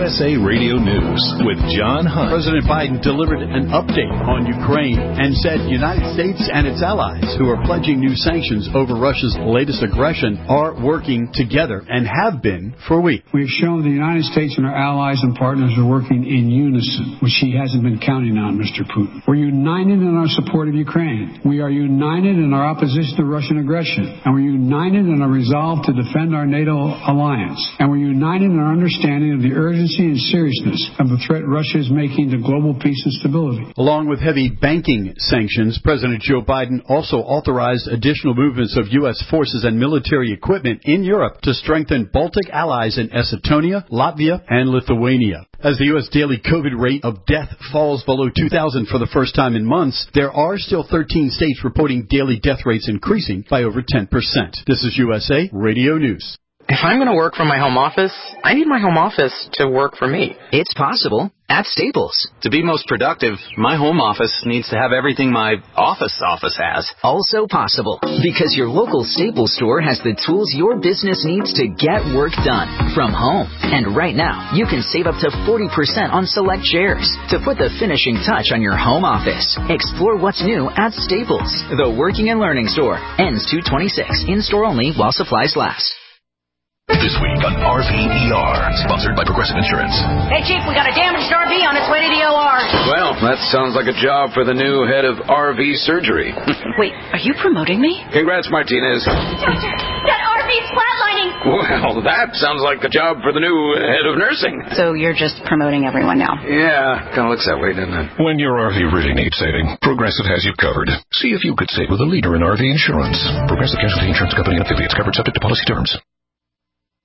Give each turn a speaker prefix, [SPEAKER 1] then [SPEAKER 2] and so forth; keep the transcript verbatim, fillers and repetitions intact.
[SPEAKER 1] S A Radio News with John Hunt.
[SPEAKER 2] President Biden delivered an update on Ukraine and said the United States and its allies who are pledging new sanctions over Russia's latest aggression are working together and have been for weeks.
[SPEAKER 3] We've shown the United States and our allies and partners are working in unison, which he hasn't been counting on, Mister Putin. We're united in our support of Ukraine. We are united in our opposition to Russian aggression. And we're united in our resolve to defend our NATO alliance. And we're united in our understanding of the urgency and seriousness of the threat Russia is making to global peace and stability.
[SPEAKER 2] Along with heavy banking sanctions, President Joe Biden also authorized additional movements of U S forces and military equipment in Europe to strengthen Baltic allies in Estonia, Latvia, and Lithuania. As the U S daily COVID rate of death falls below two thousand for the first time in months, there are still thirteen states reporting daily death rates increasing by over ten percent. This is U S A Radio News.
[SPEAKER 4] If I'm going to work from my home office, I need my home office to work for me.
[SPEAKER 5] It's possible at Staples.
[SPEAKER 6] To be most productive, my home office needs to have everything my office office has.
[SPEAKER 5] Also possible because your local Staples store has the tools your business needs to get work done from home. And right now, you can save up to forty percent on select chairs to put the finishing touch on your home office. Explore what's new at Staples, the working and learning store. Ends two twenty-six. In-store only while supplies last.
[SPEAKER 1] This week on R V E R, sponsored by Progressive Insurance.
[SPEAKER 7] Hey, Chief, we got a damaged R V on its way to the O R.
[SPEAKER 8] Well, that sounds like a job for the new head of R V surgery.
[SPEAKER 7] Wait, are you promoting me?
[SPEAKER 8] Congrats, Martinez.
[SPEAKER 7] Doctor, that R V's flatlining.
[SPEAKER 8] Well, that sounds like a job for the new head of nursing.
[SPEAKER 7] So you're just promoting everyone now?
[SPEAKER 8] Yeah, kind of looks that way, doesn't it?
[SPEAKER 1] When your R V really needs saving, Progressive has you covered. See if you could save with a leader in R V insurance. Progressive Casualty Insurance Company and affiliates, covered subject to policy terms.